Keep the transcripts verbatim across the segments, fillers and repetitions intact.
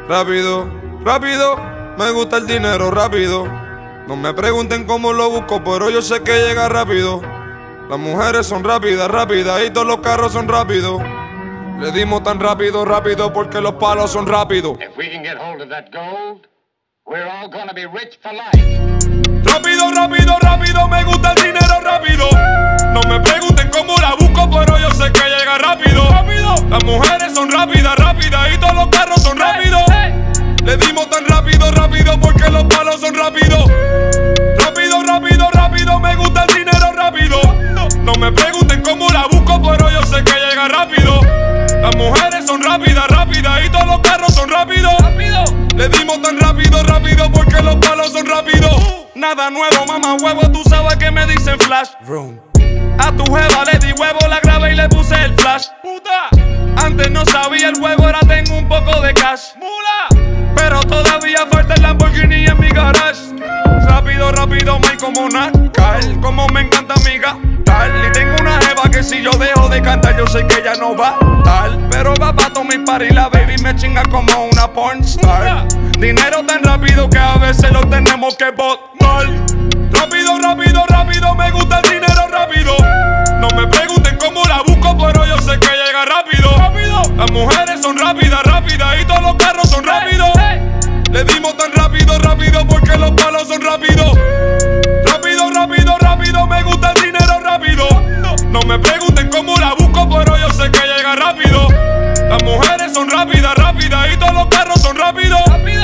rápido, rápido. Me gusta el dinero rápido. No me pregunten cómo lo busco, pero yo sé que llega rápido. Las mujeres son rápidas, rápidas, y todos los carros son rápidos. Le dimos tan rápido, rápido, porque los palos son rápidos. If we can get hold of that gold, we're all gonna be rich for life. Rápido, rápido, rápido, me gusta el dinero rápido. No me pregunten cómo la busco, pero yo sé que llega rápido. Rápido. Las mujeres son rápidas, rápidas, y todos los carros son rápidos. Le dimos tan rápido, rápido, porque los palos son rápidos. Rápido, rápido, rápido, me gusta el dinero rápido. No me pregunten cómo la busco, pero yo sé que llega rápido. Las mujeres son rápidas, rápidas, y todos los carros son rápidos. Le dimos tan rápido, rápido, porque los palos son rápidos. Nada nuevo, mamá huevo, tú sabes que me dicen flash. A tu jeva le di huevo, la grabé y le puse el flash. Puta. Antes no sabía el huevo, ahora tengo un poco de cash. Mula. Pero todavía falta el Lamborghini en mi garage. Rápido, rápido, Mike como Nacal. Como me encanta mi gatal. Y tengo una jeva que si yo dejo de cantar, yo sé que ella no va a tal. Pero va pa' todo mi party, la baby me chinga como una pornstar. Dinero tan rápido que a veces lo tenemos que botar. Rápido, rápido, rápido, me gusta el dinero rápido. No me pregunten cómo la busco, pero yo sé que llega rápido. Las mujeres son rápidas, rápidas, y todos los carros son rápidos. Le dimos tan rápido, rápido, porque los palos son rápidos. Rápido, rápido, rápido, me gusta el dinero rápido. No me pregunten cómo la busco, pero yo sé que llega rápido. Las mujeres son rápidas, rápidas, y todos los carros son rápidos.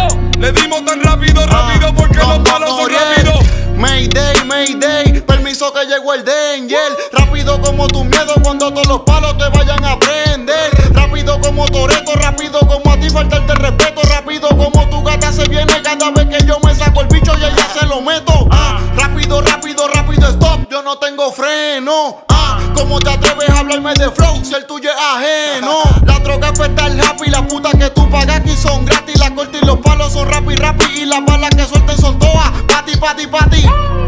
Le dimos tan rápido, rápido, porque los palos son rápidos. Mayday, Mayday, permiso que llegó el danger. Rápido como tu miedo cuando todos los palos te vayan a prender. Rápido como Toretto, rápido como a ti faltarte el respeto. Rápido como tu gata se viene cada vez que yo me saco el bicho y ella se lo meto. Ah, rápido, rápido, rápido, stop, yo no tengo freno. Ah, ¿cómo te atreves a hablarme de flow si el tuyo es ajeno? La droga es estar happy, las putas que tú pagas aquí son gratis. La corte y los palos son rapi, rapi, y las balas que suelten son todas pati, pati, pati.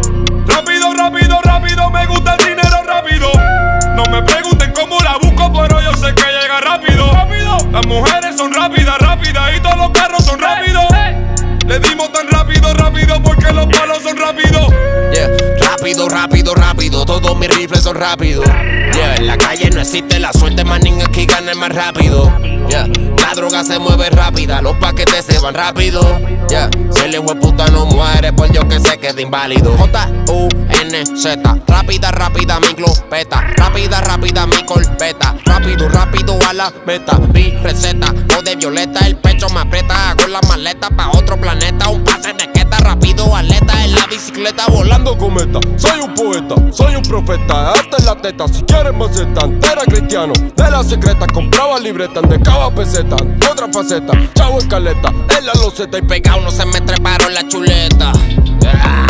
Rápido, rápido, rápido, me gusta el dinero rápido. No me pregunten cómo la busco, pero yo sé que llega rápido. Las mujeres son rápidas, rápidas, y todos los carros son rápidos. Le dimos tan rápido, rápido, porque los palos son rápidos. Yeah. Rápido, rápido, rápido, todos mis rifles son rápidos. Yeah. En la calle no existe la suerte, manín, aquí gana el más rápido. Yeah. La droga se mueve rápida, los paquetes se van rápido. Yeah. Si el hijo de puta no muere, pues yo que sé queda inválido. J U N Z, rápida, rápida mi glopeta. Rápida, rápida mi corpeta. Rápido, rápido a la meta. Mi receta, o de violeta, el pecho me aprieta. Hago la maleta pa' otro planeta. Un pase de queta, rápido atleta. En la bicicleta volando cometa. Soy un poeta, soy un profeta. Hasta en la teta, si quieres maceta. Era cristiano, de la secreta. Compraba libretas, de cava peseta. Otra faceta, chavo escaleta. En la loseta y pegado no se me treparon la chuleta. Yeah.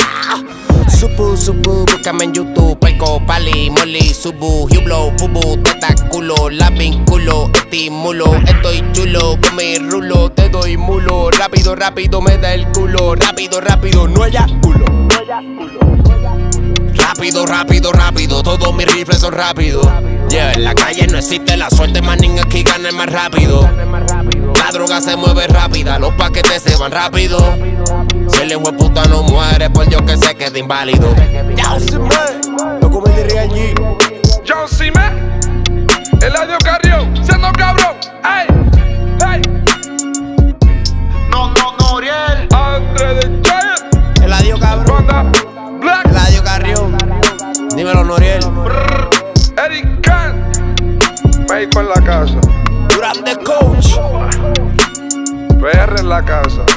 Supu, supu, búscame en YouTube. Peco, pali, molly, subu, hublo, fubu, teta, culo, la vinculo, estimulo. Estoy chulo con mi rulo, te doy mulo. Rápido, rápido me da el culo. Rápido, rápido, no haya culo. Rápido, rápido, rápido, todos mis rifles son rápidos. Yeah, en la calle no existe la suerte, manín, aquí gana el más rápido. La droga se mueve rápida, los paquetes se van rápido. Si el hijo de puta no muere, pues yo que sé queda inválido. Yo sí me, loco me diría allí. Yo sí me, Eladio Carrión, siendo cabrón. Ey, hey. No, no, no, Oriel. Andre de Giant. Eladio cabrón. Banda Black. Eladio Carrión. Dímelo, Noriel. Brr, Eric Khan. México en la casa. Durán the Coach. P R en la casa.